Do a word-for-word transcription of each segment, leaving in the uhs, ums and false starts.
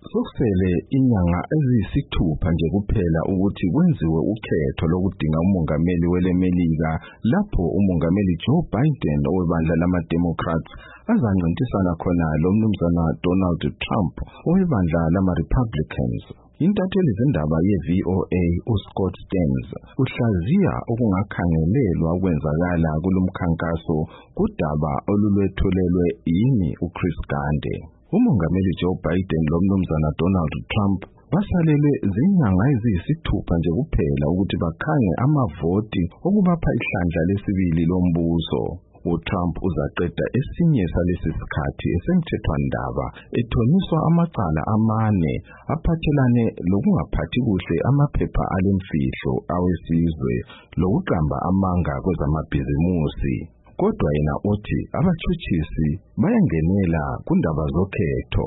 Sokusele inyanga eziyisithupha nje kuphela ukuthi kwenziwe ukhetho lokudinga umongameli welemelika lapho umongameli Joe Biden owebandla lama-Democrats azancintisana khona lomnumzana Donald Trump owebandla lama-Republicans. Intatheli zendaba ye-V O A uScott Stearns uhlaziya okungakhangelelwa ukwenzakala kulomkhankaso kudaba olulwetholelwe yini uChris Gande. Umongameli Joe Biden lomnumzana Donald Trump basalele zinyanga eziyisithupha nje kuphela ukuthi bakhange amavoti okubapha ihlandla lesibili lombuso. uTrump uzaqeda esinye salesi sikhathi esemthethwandaba ethoniswa amacala amane aphathelane lokungaphathi kuhle amaphepha alemfihlo awesizwe lokuqamba amanga kwezamabhizimusi. Kodwa yena uthi abatshutshisi bayangenela kundaba zokhetho.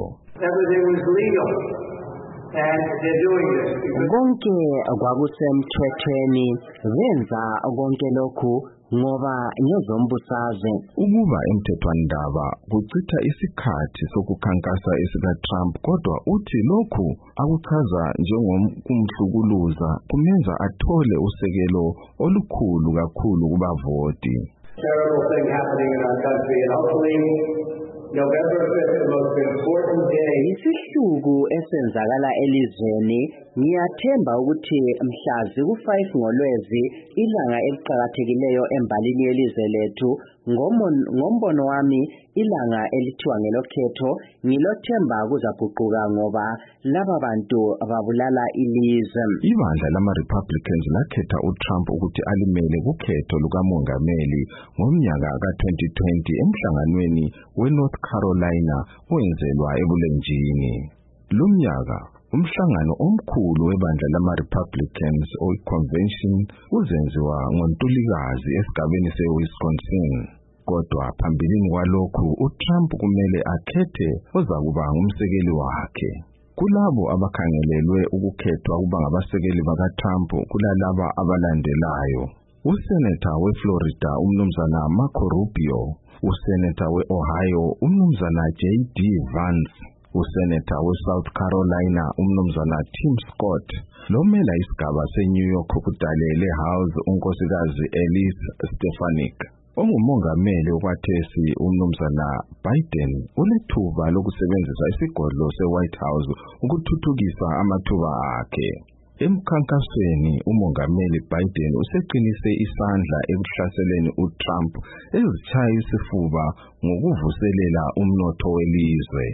Konke kwakusemthethweni, benza konke lokhu ngoba ngezombusazwe. Ukuba emthethwandaba kucitha isikhathi sokukhankasa esika Trump, kodwa uthi lokhu akuchaza njengomhlukuluza kumenza athole usekelo olukhulu kakhulu kubavoti. Terrible thing happening in our country, and hopefully November fifth, the most important day. Isihluku esenzakala elizweni, ngiyathemba ukuthi mhla ziku five ngoLwezi ilanga eliqhakathekileyo embalini yelizwe lethu. Ngombono wami ilanga elithiwa ngelokhetho ngilothemba kuzaguquka ngoba laba bantu ababulala ilizwe. Ibandla lama-Republicans lakhetha uTrump ukuthi alimele kukhetho lukamongameli ngomnyaka ka twenty twenty emhlanganweni weNorth Carolina owenzelwa ebulenjini. Lumnyaka umhlangano omkhulu webandla lama-Republicans oyi-convention uzenziwa ngoNtulikazi esigabeni se-Wisconsin. Kodwa phambilini kwalokhu uTrump kumele akhethe ozakuba ngumsekeli wakhe. Kulabo abakhangelelwe ukukhethwa kuba ngabasekeli bakaTrump kulalaba abalandelayo: uSenator weFlorida umnumzana Marco Rubio, uSenator we-Ohio umnumzana J D Vance, uSenator we-South Carolina umnumzana Tim Scott, lomela isigaba se-New York kudalele House unkosikazi Elise Stefanik. Ongumongameli okwathesi umnumzana Biden unethuba lokusebenzisa isigodlo se-White House ukuthuthukisa amathuba akhe. Emkhankasweni umongameli Biden useqinise isandla ekuhlaseleni uTrump ezitshaya isifuba ngokuvuselela umnotho welizwe.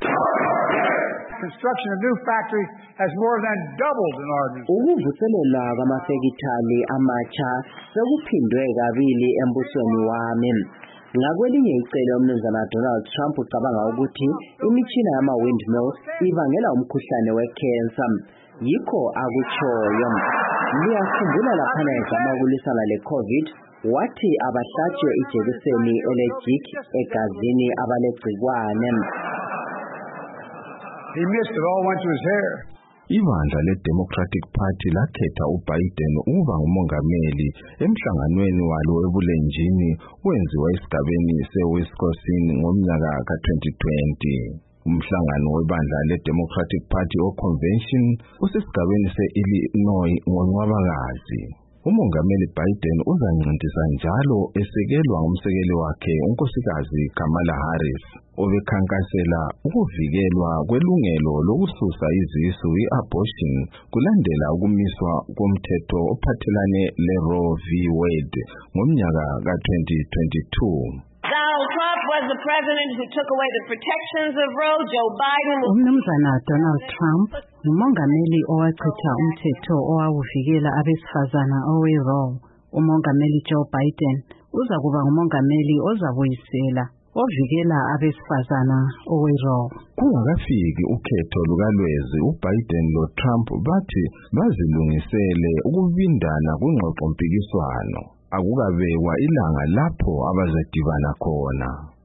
Construction of new factories has more than doubled in our nation. Ukuvuselela kwamafekithali amatsha sekuphindwe kabili embusweni wami. Ngakwelinye icele umnumzana Donald Trump ucabanga ukuthi imitshina yama-windmill ibangela umkhuhlane we-cancer. Yikho akutshoyo. Liyakhumbula laphana ezama ukulwisana le-COVID, wathi abahlatshwe ijekiseni elejik egazini abalegcikwane. He missed it, all went to his hair. Ibandla le-Democratic Party lakhetha uBiden ukuba ngumongameli emhlanganweni walo ebulenjini wenziwa esigabeni se-Wisconsin ngomnyaka ka twenty twenty. Umhlangano webandla le-Democratic Party o-Convention usesigabeni se-Illinois ngoNcwabakazi. Umongameli Biden uzancintisa njalo esekelwa umsekeli wakhe unkosikazi Kamala Harris obekhankasela ukuvikelwa kwelungelo lokususa izisu i-abortion kulandela ukumiswa komthetho ophathelane le-Roe v. Wade ngomnyaka ka twenty twenty-two. Donald Trump was the president who took away the protections of Roe. Joe Biden was umnumzana Donald Trump umongameli owachitha umthetho owawuvikela abesifazana owe-Roe. Umongameli Joe Biden uzakuba ngumongameli ozabuyisela ovikela abesifazana owe-Roe. Kungakafiki ukhetho lukaLwezi, uBiden loTrump bathi bazilungisele ukubindana kwingxoxo mpikiswano. Akukabekwa ilanga lapho abazadibana khona.